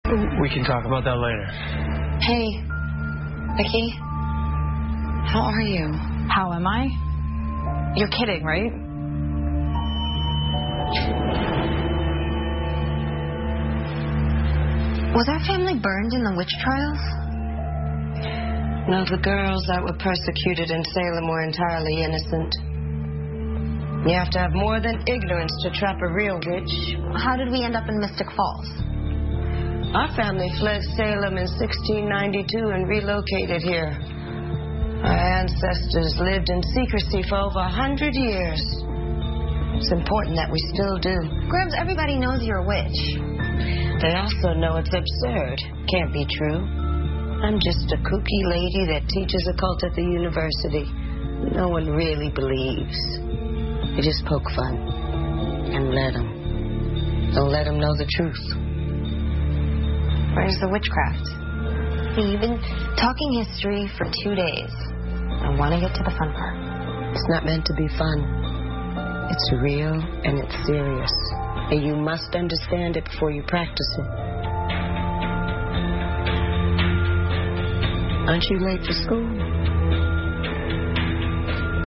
We can talk about that later. Hey, Vicky. How are you? How am I? You're kidding, right? Was our family burned in the witch trials? No, the girls that were persecuted in Salem were entirely innocent. You have to have more than ignorance to trap a real witch. How did we end up in Mystic Falls? Our family fled Salem in 1692 and relocated here. Our ancestors lived in secrecy for over 100 years. It's important that we still do. Gramps, everybody knows you're a witch. They also know it's absurd. Can't be true. I'm just a kooky lady that teaches occult at the university. No one really believes. You just poke fun. And let them. Don't let them know the truth. Where's the witchcraft? Hey, you've been talking history for 2 days. I want to get to the fun part. It's not meant to be fun. It's real and it's serious. And you must understand it before you practice it. Aren't you late for school?